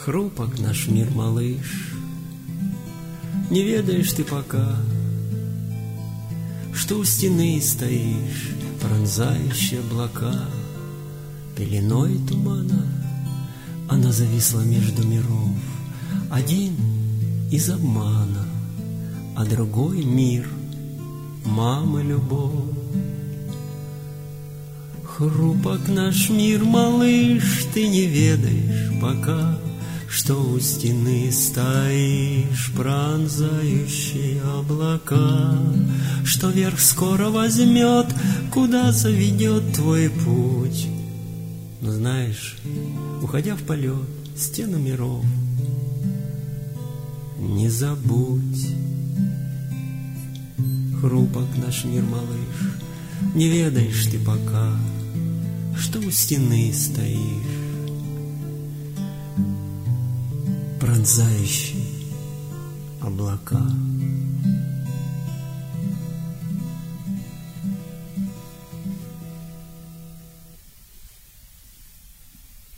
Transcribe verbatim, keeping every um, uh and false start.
Хрупок наш мир, малыш, не ведаешь ты пока, что у стены стоишь, пронзающие облака. Пеленой тумана она зависла между миров. Один из обмана, а другой мир мамы любовь. Хрупок наш мир, малыш, ты не ведаешь пока, что у стены стоишь, пронзающие облака, что верх скоро возьмет, куда заведет твой путь. Но знаешь, уходя в полет, стену миров, не забудь. Хрупок наш мир, малыш, не ведаешь ты пока, что у стены стоишь, пронзающий облака.